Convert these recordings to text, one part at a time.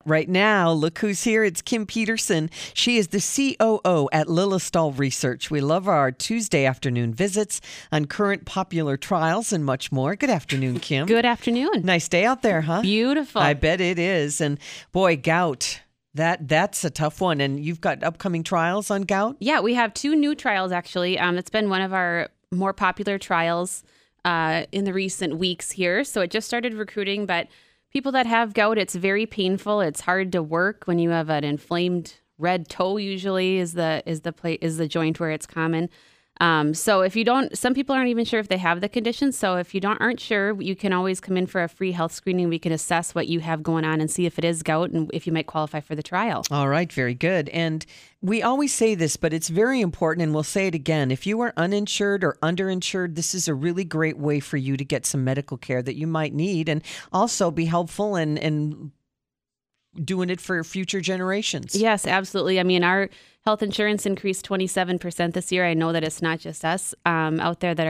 right now. Look who's here. It's Kim Peterson. She is the COO at Lilistol Research. We love our Tuesday afternoon visits on current popular trials and much more. Good afternoon, Kim. Good afternoon. Nice day out there, huh? Beautiful. I bet it is. And boy, gout. That's a tough one. And you've got upcoming trials on gout? Yeah, we have 2 new trials, actually. It's been one of our more popular trials in the recent weeks here. So it just started recruiting, but people that have gout, it's very painful. It's hard to work when you have an inflamed red toe. Usually is the joint where it's common. So if you don't, some people aren't even sure if they have the condition. So if you aren't sure, you can always come in for a free health screening. We can assess what you have going on and see if it is gout and if you might qualify for the trial. All right. Very good. And we always say this, but it's very important, and we'll say it again. If you are uninsured or underinsured, this is a really great way for you to get some medical care that you might need and also be helpful and doing it for future generations. Yes, absolutely. I mean, our health insurance increased 27% this year. I know that it's not just us out there that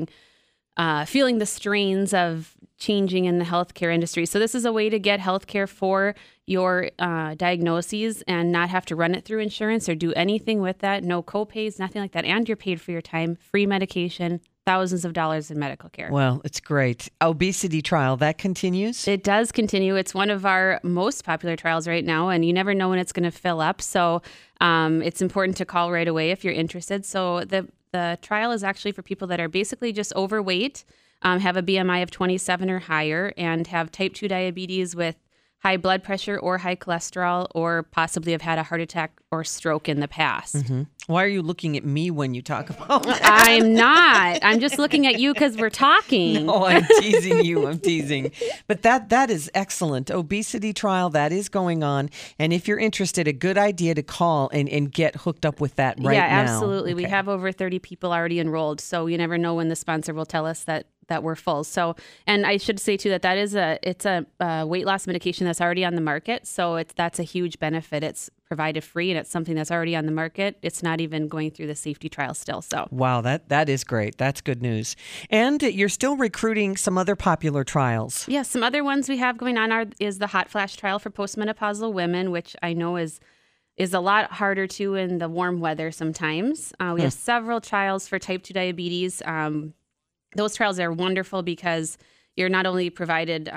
are feeling the strains of changing in the healthcare industry. So this is a way to get healthcare for your diagnoses and not have to run it through insurance or do anything with that. No co-pays, nothing like that. And you're paid for your time, free medication, thousands of dollars in medical care. Well, it's great. Obesity trial, that continues? It does continue. It's one of our most popular trials right now, and you never know when it's going to fill up. So it's important to call right away if you're interested. So the trial is actually for people that are basically just overweight, have a BMI of 27 or higher, and have type 2 diabetes with high blood pressure or high cholesterol, or possibly have had a heart attack or stroke in the past. Mm-hmm. Why are you looking at me when you talk about that? I'm not. I'm just looking at you because we're talking. No, I'm teasing you. I'm teasing. But that is excellent. Obesity trial, that is going on. And if you're interested, a good idea to call and get hooked up with that right now. Yeah, absolutely. Okay. We have over 30 people already enrolled. So you never know when the sponsor will tell us that we're full. So, and I should say too that is it's a weight loss medication that's already on the market. So that's a huge benefit. It's provided free, and it's something that's already on the market. It's not even going through the safety trial still. So wow, that is great. That's good news. And you're still recruiting some other popular trials. Yes, some other ones we have going on is the hot flash trial for postmenopausal women, which I know is a lot harder too in the warm weather sometimes. We have several trials for type 2 diabetes. Those trials are wonderful because you're not only provided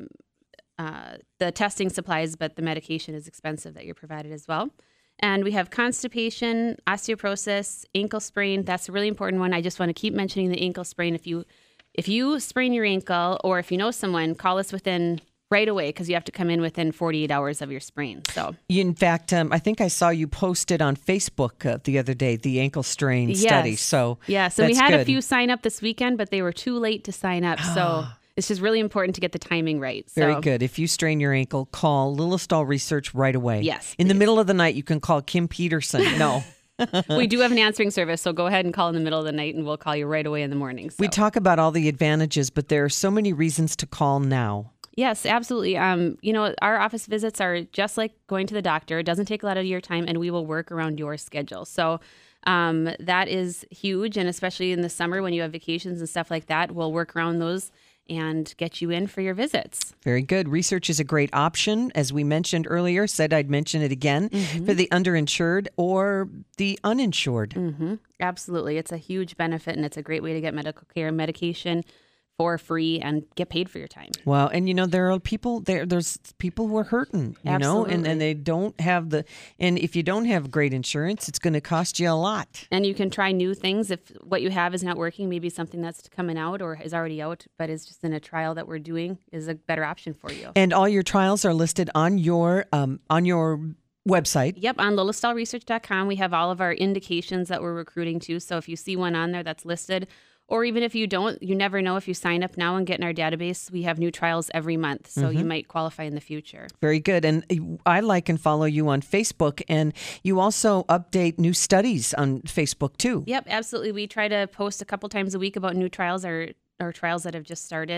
the testing supplies, but the medication is expensive that you're provided as well. And we have constipation, osteoporosis, ankle sprain. That's a really important one. I just want to keep mentioning the ankle sprain. If you sprain your ankle, or if you know someone, call us right away, because you have to come in within 48 hours of your sprain. So, in fact, I think I saw you posted on Facebook the other day, the ankle strain study. So yes, and we had a few sign up this weekend, but they were too late to sign up. So it's just really important to get the timing right. So. Very good. If you strain your ankle, call Lilistol Research right away. Yes. In the middle of the night, you can call Kim Peterson. No. We do have an answering service, so go ahead and call in the middle of the night, and we'll call you right away in the morning. So. We talk about all the advantages, but there are so many reasons to call now. Yes, absolutely. Our office visits are just like going to the doctor. It doesn't take a lot of your time, and we will work around your schedule. So that is huge, and especially in the summer when you have vacations and stuff like that, we'll work around those and get you in for your visits. Very good. Research is a great option. As we mentioned earlier, said I'd mention it again, for the underinsured or the uninsured. Mm-hmm. Absolutely. It's a huge benefit, and it's a great way to get medical care and medication for free and get paid for your time. Well, and there are people there's people who are hurting, Absolutely. and they don't have and if you don't have great insurance, it's going to cost you a lot. And you can try new things. If what you have is not working, maybe something that's coming out or is already out, but is just in a trial that we're doing is a better option for you. And all your trials are listed on your website. Yep, on lilistolresearch.com. We have all of our indications that we're recruiting to. So if you see one on there that's listed, or even if you don't, you never know. If you sign up now and get in our database, we have new trials every month. So you might qualify in the future. Very good. And I like and follow you on Facebook. And you also update new studies on Facebook too. Yep, absolutely. We try to post a couple times a week about new trials or trials that have just started.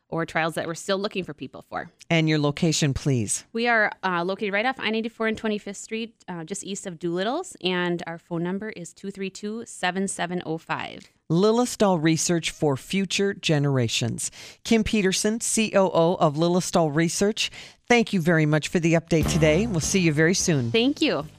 or trials that we're still looking for people for. And your location, please. We are located right off I-94 and 25th Street, just east of Doolittle's, and our phone number is 232-7705. Lillistal Research for Future Generations. Kim Peterson, COO of Lillistal Research. Thank you very much for the update today. We'll see you very soon. Thank you.